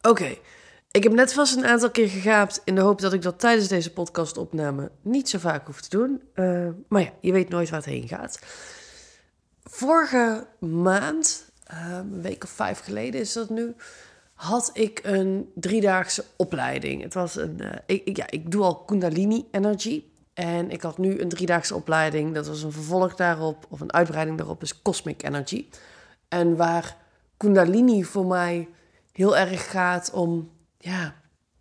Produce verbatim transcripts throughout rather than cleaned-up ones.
Oké, okay. Ik heb net vast een aantal keer gegaapt in de hoop dat ik dat tijdens deze podcastopname niet zo vaak hoef te doen. Uh, maar ja, je weet nooit waar het heen gaat. Vorige maand, uh, een week of vijf geleden is dat nu, had ik een driedaagse opleiding. Het was een, uh, ik, ja, ik doe al Kundalini Energy. En ik had nu een driedaagse opleiding. Dat was een vervolg daarop, of een uitbreiding daarop, is Cosmic Energy. En waar Kundalini voor mij heel erg gaat om, ja...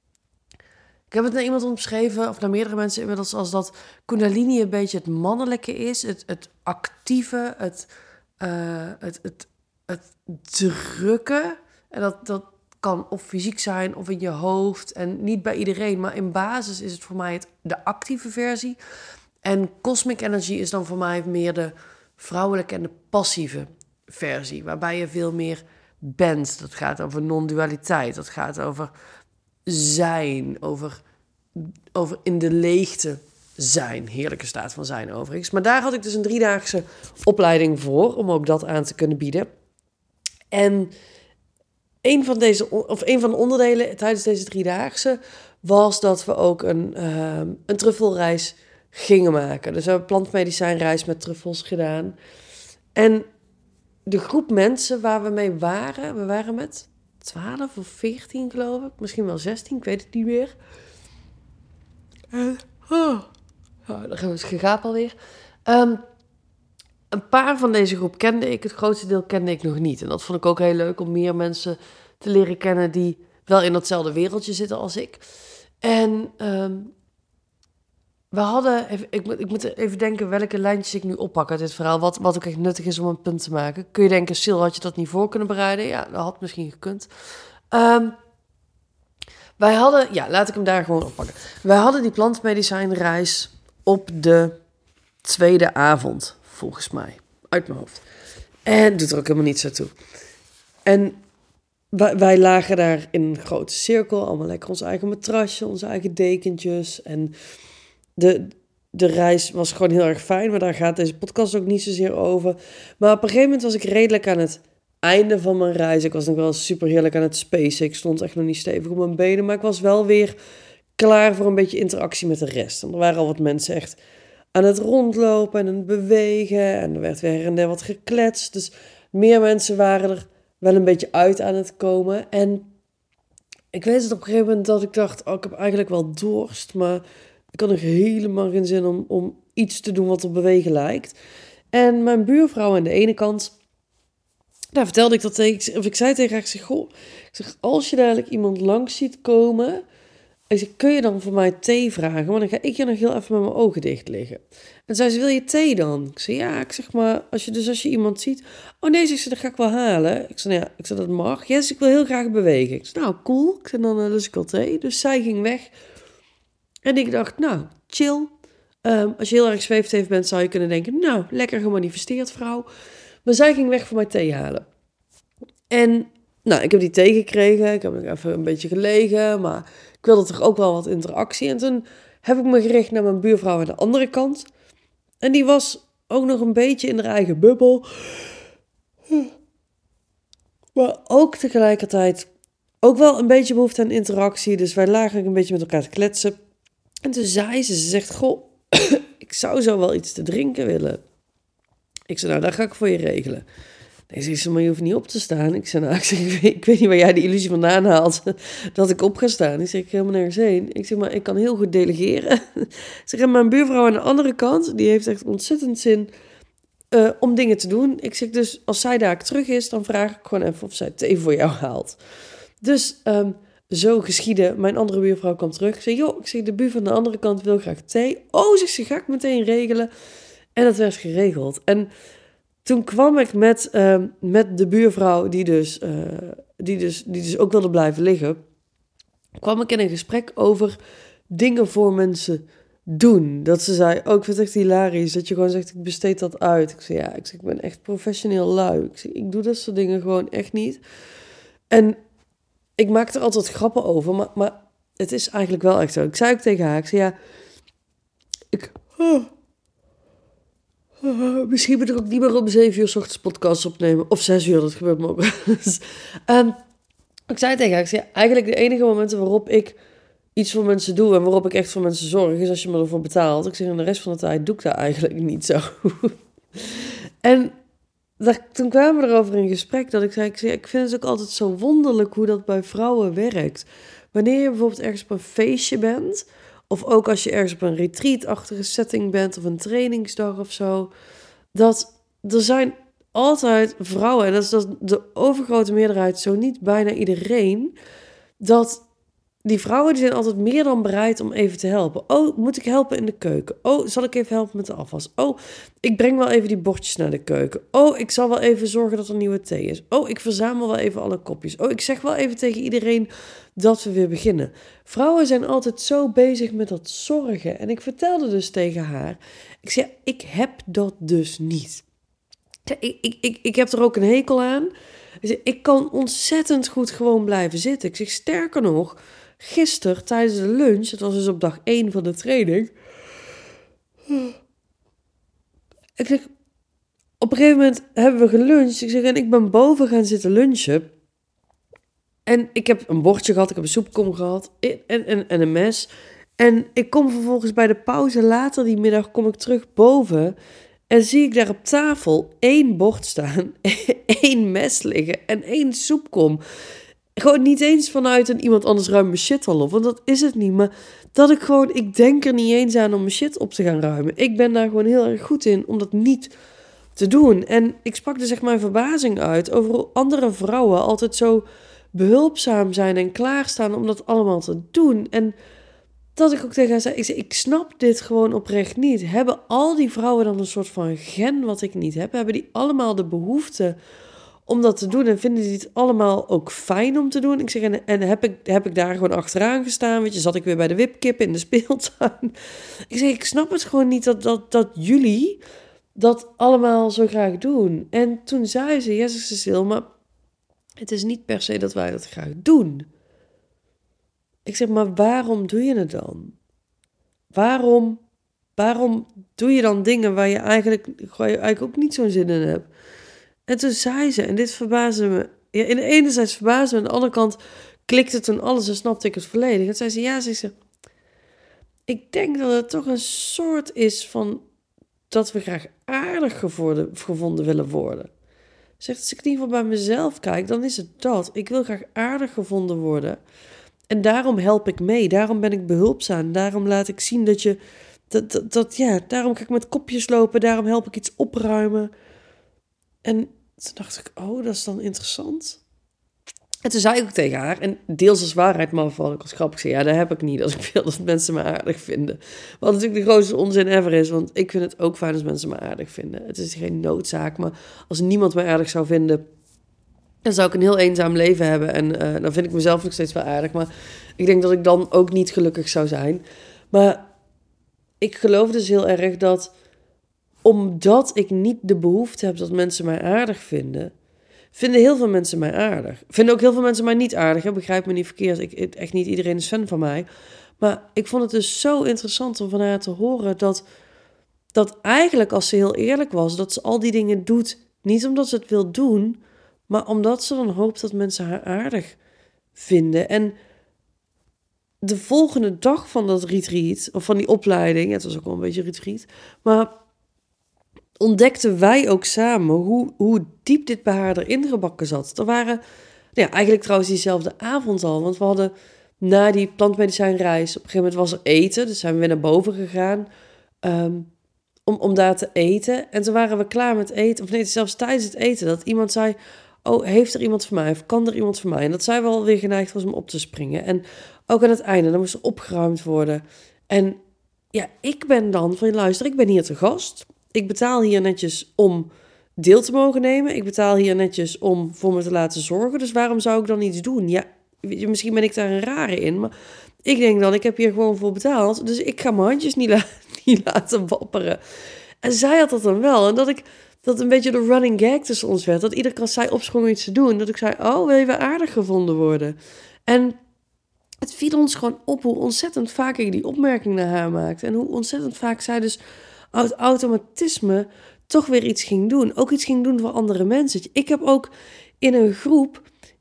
Ik heb het naar iemand omschreven, of naar meerdere mensen inmiddels, als dat Kundalini een beetje het mannelijke is. Het, het actieve, het, uh, het, het, het drukken. En dat, dat kan of fysiek zijn, of in je hoofd. En niet bij iedereen, maar in basis is het voor mij het, de actieve versie. En Cosmic Energy is dan voor mij meer de vrouwelijke en de passieve versie. Waarbij je veel meer bent. Dat gaat over non-dualiteit. Dat gaat over zijn. Over, over in de leegte zijn. Heerlijke staat van zijn overigens. Maar daar had ik dus een driedaagse opleiding voor. Om ook dat aan te kunnen bieden. En een van, deze, of een van de onderdelen tijdens deze driedaagse was dat we ook een, uh, een truffelreis gingen maken. Dus we hebben een plantmedicijnreis met truffels gedaan. En de groep mensen waar we mee waren, we waren met twaalf of veertien geloof ik, misschien wel zestien, ik weet het niet meer. En, oh, oh, dan gaan we het gegaap alweer. Um, een paar van deze groep kende ik, het grootste deel kende ik nog niet. En dat vond ik ook heel leuk om meer mensen te leren kennen die wel in datzelfde wereldje zitten als ik. En um, we hadden, even, ik, ik moet even denken welke lijntjes ik nu oppak uit dit verhaal. Wat, wat ook echt nuttig is om een punt te maken. Kun je denken, Sil, had je dat niet voor kunnen bereiden? Ja, dat had misschien gekund. Um, wij hadden, ja, laat ik hem daar gewoon oppakken. Wij hadden die plantmedicijnreis op de tweede avond, volgens mij. Uit mijn hoofd. En doet er ook helemaal niets aan toe. En wij, wij lagen daar in een grote cirkel. Allemaal lekker ons eigen matrasje, onze eigen dekentjes. En de, de reis was gewoon heel erg fijn. Maar daar gaat deze podcast ook niet zozeer over. Maar op een gegeven moment was ik redelijk aan het einde van mijn reis. Ik was nog wel super heerlijk aan het spacen. Ik stond echt nog niet stevig op mijn benen. Maar ik was wel weer klaar voor een beetje interactie met de rest. En er waren al wat mensen echt aan het rondlopen en aan het bewegen. En er werd weer her en der wat gekletst. Dus meer mensen waren er wel een beetje uit aan het komen. En ik weet het op een gegeven moment dat ik dacht, oh, ik heb eigenlijk wel dorst. Maar ik had nog helemaal geen zin om, om iets te doen wat op bewegen lijkt. En mijn buurvrouw aan de ene kant, daar vertelde ik dat tegen, of ik zei tegen haar, ik zeg, goh, ik zeg, als je dadelijk iemand langs ziet komen, ik zeg, kun je dan voor mij thee vragen? Want dan ga ik hier nog heel even met mijn ogen dicht liggen. En zei ze, wil je thee dan? Ik zei, ja, ik zeg maar, als je, dus als je iemand ziet, oh nee, zegt ze, dat ga ik wel halen. Ik zei, nou ja, ik zei, dat mag. Ja, yes, ik wil heel graag bewegen. Ik zei, nou, cool. Ik zei, dan uh, lust ik wel thee. Dus zij ging weg. En ik dacht, nou, chill. Um, als je heel erg zweefteef bent, zou je kunnen denken, nou, lekker gemanifesteerd, vrouw. Maar zij ging weg voor mij thee halen. En nou, ik heb die thee gekregen. Ik heb nog even een beetje gelegen. Maar ik wilde toch ook wel wat interactie. En toen heb ik me gericht naar mijn buurvrouw aan de andere kant. En die was ook nog een beetje in haar eigen bubbel. Maar ook tegelijkertijd ook wel een beetje behoefte aan interactie. Dus wij lagen een beetje met elkaar te kletsen. En toen zei ze, ze zegt, goh, ik zou zo wel iets te drinken willen. Ik zei, nou, dat ga ik voor je regelen. Nee, ze zei, maar je hoeft niet op te staan. Ik zei, nou, ik, zeg, ik, weet, ik weet niet waar jij die illusie vandaan haalt dat ik op ga staan. Ik zeg, ik ga helemaal nergens heen. Ik zeg, maar ik kan heel goed delegeren. Ik zeg, en mijn buurvrouw aan de andere kant, die heeft echt ontzettend zin uh, om dingen te doen. Ik zeg, dus als zij daar terug is, dan vraag ik gewoon even of zij thee voor jou haalt. Dus um, zo geschiedde. Mijn andere buurvrouw kwam terug. Ik zeg, joh, ik zeg, de buur van de andere kant wil graag thee. Oh, zegt ze, ga ik meteen regelen. En dat werd geregeld. En toen kwam ik met, uh, met de buurvrouw die dus, uh, die, dus, die dus ook wilde blijven liggen, kwam ik in een gesprek over dingen voor mensen doen. Dat ze zei, oh, ik vind het echt hilarisch dat je gewoon zegt, ik besteed dat uit. Ik zei, ja, ik, zeg, ik ben echt professioneel lui. Ik zeg, ik doe dat soort dingen gewoon echt niet. En ik maak er altijd grappen over, maar, maar het is eigenlijk wel echt zo. Ik zei ook tegen haar, ik zei, ja, ik... Oh, Uh, misschien moet ik ook niet meer om zeven uur 's ochtends podcast opnemen. Of zes uur, dat gebeurt me ook wel eens. Um, Ik zei tegen haar, ik zei, eigenlijk de enige momenten waarop ik iets voor mensen doe en waarop ik echt voor mensen zorg, is als je me ervoor betaalt. Ik zeg, en de rest van de tijd doe ik dat eigenlijk niet zo. En daar, toen kwamen we erover in gesprek dat ik zei, ik zei, ik vind het ook altijd zo wonderlijk hoe dat bij vrouwen werkt. Wanneer je bijvoorbeeld ergens op een feestje bent, of ook als je ergens op een retreat-achtige setting bent, of een trainingsdag of zo, dat er zijn altijd vrouwen, en dat is dat de overgrote meerderheid, zo niet bijna iedereen, dat die vrouwen die zijn altijd meer dan bereid om even te helpen. Oh, moet ik helpen in de keuken? Oh, zal ik even helpen met de afwas? Oh, ik breng wel even die bordjes naar de keuken. Oh, ik zal wel even zorgen dat er nieuwe thee is. Oh, ik verzamel wel even alle kopjes. Oh, ik zeg wel even tegen iedereen dat we weer beginnen. Vrouwen zijn altijd zo bezig met dat zorgen. En ik vertelde dus tegen haar, ik zei, ik heb dat dus niet. Ik, ik, ik, ik heb er ook een hekel aan. Ik zeg, ik kan ontzettend goed gewoon blijven zitten. Ik zeg, sterker nog, gisteren tijdens de lunch, dat was dus op dag één van de training. Ik zeg, op een gegeven moment hebben we geluncht. Ik zeg, en ik ben boven gaan zitten lunchen. En ik heb een bordje gehad, ik heb een soepkom gehad en, en, en een mes. En ik kom vervolgens bij de pauze later die middag, kom ik terug boven. En zie ik daar op tafel één bord staan, één mes liggen en één soepkom. Gewoon niet eens vanuit een iemand anders ruimt mijn shit al op, want dat is het niet. Maar dat ik gewoon, ik denk er niet eens aan om mijn shit op te gaan ruimen. Ik ben daar gewoon heel erg goed in om dat niet te doen. En ik sprak dus echt mijn verbazing uit over hoe andere vrouwen altijd zo behulpzaam zijn en klaarstaan om dat allemaal te doen. En dat ik ook tegen haar zei, ik, zei, ik snap dit gewoon oprecht niet. Hebben al die vrouwen dan een soort van gen wat ik niet heb? Hebben die allemaal de behoefte om dat te doen en vinden die het allemaal ook fijn om te doen? Ik zeg, en, en heb, ik, heb ik daar gewoon achteraan gestaan? Weet je, zat ik weer bij de wipkip in de speeltuin? Ik zeg, ik snap het gewoon niet dat, dat, dat jullie dat allemaal zo graag doen. En toen zei ze, ja, Cecile, maar het is niet per se dat wij dat graag doen. Ik zeg, maar waarom doe je het dan? Waarom, waarom doe je dan dingen waar je eigenlijk, waar je eigenlijk ook niet zo'n zin in hebt? En toen zei ze, en dit verbaasde me. Ja, in de enerzijds verbaasde me, aan de andere kant klikte toen alles en snapte ik het volledig. En zei ze, ja, zei ze, ik denk dat het toch een soort is van dat we graag aardig gevonden, gevonden willen worden. Zegt, als ik in ieder geval bij mezelf kijk, dan is het dat. Ik wil graag aardig gevonden worden. En daarom help ik mee. Daarom ben ik behulpzaam. Daarom laat ik zien dat je... Dat, dat, dat, ja, daarom ga ik met kopjes lopen. Daarom help ik iets opruimen. En toen dacht ik, oh, dat is dan interessant. En toen zei ik ook tegen haar, en deels als waarheid, maar vooral ik als grappig zei, ja, dat heb ik niet als ik wil dat mensen me aardig vinden. Wat natuurlijk de grootste onzin ever is, want ik vind het ook fijn als mensen me aardig vinden. Het is geen noodzaak, maar als niemand me aardig zou vinden, dan zou ik een heel eenzaam leven hebben. En uh, dan vind ik mezelf nog steeds wel aardig, maar ik denk dat ik dan ook niet gelukkig zou zijn. Maar ik geloof dus heel erg dat, omdat ik niet de behoefte heb dat mensen mij aardig vinden, vinden heel veel mensen mij aardig. Vinden ook heel veel mensen mij niet aardig. Hè? Begrijp me niet verkeerd. Ik, echt niet iedereen is fan van mij. Maar ik vond het dus zo interessant om van haar te horen dat, dat eigenlijk, als ze heel eerlijk was, dat ze al die dingen doet, niet omdat ze het wil doen, maar omdat ze dan hoopt dat mensen haar aardig vinden. En de volgende dag van dat retreat, of van die opleiding, het was ook wel een beetje retreat, maar ontdekten wij ook samen hoe, hoe diep dit bij haar erin gebakken zat. Er waren, nou ja, eigenlijk trouwens diezelfde avond al, want we hadden na die plantmedicijnreis, op een gegeven moment was er eten, dus zijn we weer naar boven gegaan um, om, om daar te eten. En toen waren we klaar met eten, of nee, zelfs tijdens het eten, dat iemand zei, oh, heeft er iemand voor mij, of kan er iemand voor mij? En dat zij wel weer geneigd was om op te springen. En ook aan het einde, dan moest er opgeruimd worden. En ja, ik ben dan van, luister, ik ben hier te gast. Ik betaal hier netjes om deel te mogen nemen. Ik betaal hier netjes om voor me te laten zorgen. Dus waarom zou ik dan iets doen? Ja, misschien ben ik daar een rare in, maar ik denk dan, ik heb hier gewoon voor betaald. Dus ik ga mijn handjes niet, la- niet laten wapperen. En zij had dat dan wel. En dat ik dat een beetje de running gag tussen ons werd. Dat iedere keer als zij opsprong iets te doen, dat ik zei, oh, wil je weer aardig gevonden worden? En het viel ons gewoon op hoe ontzettend vaak ik die opmerking naar haar maakte. En hoe ontzettend vaak zij dus uit automatisme toch weer iets ging doen. Ook iets ging doen voor andere mensen. Ik heb ook in een groep,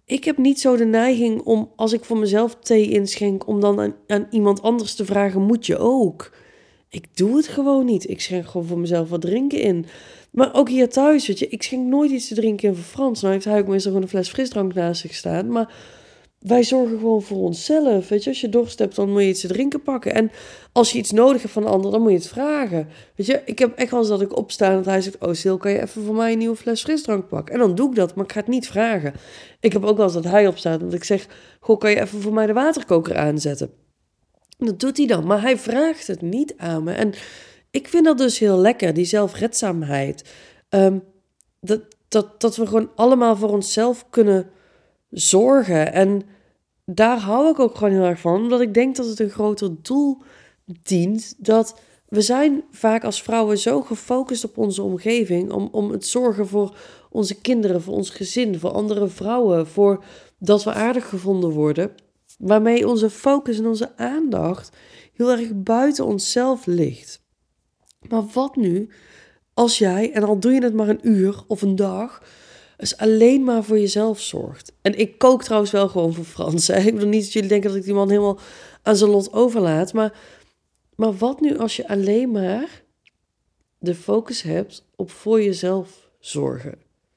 ik heb niet zo de neiging om, als ik voor mezelf thee inschenk, om dan aan, aan iemand anders te vragen, moet je ook? Ik doe het gewoon niet. Ik schenk gewoon voor mezelf wat drinken in. Maar ook hier thuis, weet je, ik schenk nooit iets te drinken in voor Frans. Nou heeft hij ook meestal gewoon een fles frisdrank naast zich staan. Maar wij zorgen gewoon voor onszelf, weet je. Als je dorst hebt, dan moet je iets te drinken pakken. En als je iets nodig hebt van een ander, dan moet je het vragen. Weet je, ik heb echt wel eens dat ik opsta en dat hij zegt, oh Sil, kan je even voor mij een nieuwe fles frisdrank pakken? En dan doe ik dat, maar ik ga het niet vragen. Ik heb ook wel eens dat hij opstaat, dat ik zeg, goh, kan je even voor mij de waterkoker aanzetten? En dat doet hij dan, maar hij vraagt het niet aan me. En ik vind dat dus heel lekker, die zelfredzaamheid. Ehm, dat, dat, dat we gewoon allemaal voor onszelf kunnen zorgen. En daar hou ik ook gewoon heel erg van, omdat ik denk dat het een groter doel dient. Dat we zijn vaak als vrouwen zo gefocust op onze omgeving, om, om het zorgen voor onze kinderen, voor ons gezin, voor andere vrouwen, voor dat we aardig gevonden worden, waarmee onze focus en onze aandacht heel erg buiten onszelf ligt. Maar wat nu als jij, en al doe je het maar een uur of een dag, dus alleen maar voor jezelf zorgt. En ik kook trouwens wel gewoon voor Frans. Hè? Ik bedoel niet dat jullie denken dat ik die man helemaal aan zijn lot overlaat. Maar, maar wat nu als je alleen maar de focus hebt op voor jezelf zorgen?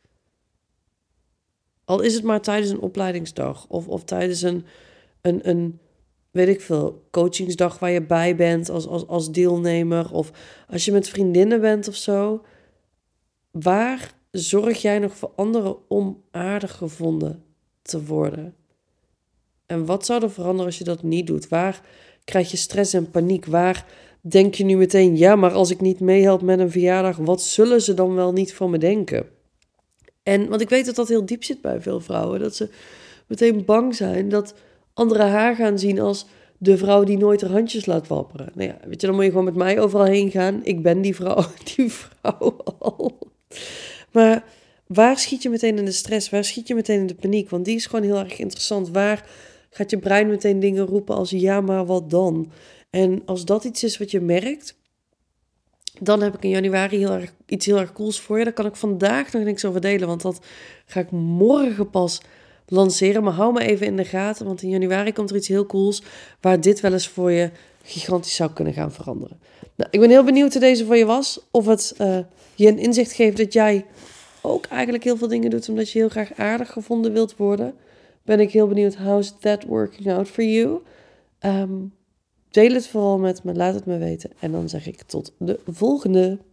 Al is het maar tijdens een opleidingsdag. Of, of tijdens een, een, een, weet ik veel, coachingsdag waar je bij bent als, als, als deelnemer. Of als je met vriendinnen bent of zo. Waar zorg jij nog voor anderen om aardig gevonden te worden? En wat zou er veranderen als je dat niet doet? Waar krijg je stress en paniek? Waar denk je nu meteen, ja, maar als ik niet meehelp met een verjaardag, wat zullen ze dan wel niet van me denken? En, want ik weet dat dat heel diep zit bij veel vrouwen, dat ze meteen bang zijn dat anderen haar gaan zien als de vrouw die nooit haar handjes laat wapperen. Nou ja, weet je, dan moet je gewoon met mij overal heen gaan. Ik ben die vrouw, die vrouw al. Maar waar schiet je meteen in de stress? Waar schiet je meteen in de paniek? Want die is gewoon heel erg interessant. Waar gaat je brein meteen dingen roepen als ja, maar wat dan? En als dat iets is wat je merkt, dan heb ik in januari heel erg, iets heel erg cools voor je. Daar kan ik vandaag nog niks over delen, want dat ga ik morgen pas lanceren. Maar hou me even in de gaten, want in januari komt er iets heel cools waar dit wel eens voor je gigantisch zou kunnen gaan veranderen. Nou, ik ben heel benieuwd hoe deze voor je was. Of het uh, je een inzicht geeft dat jij ook eigenlijk heel veel dingen doet omdat je heel graag aardig gevonden wilt worden. Ben ik heel benieuwd, how's that working out for you? Um, deel het vooral met me, laat het me weten. En dan zeg ik tot de volgende.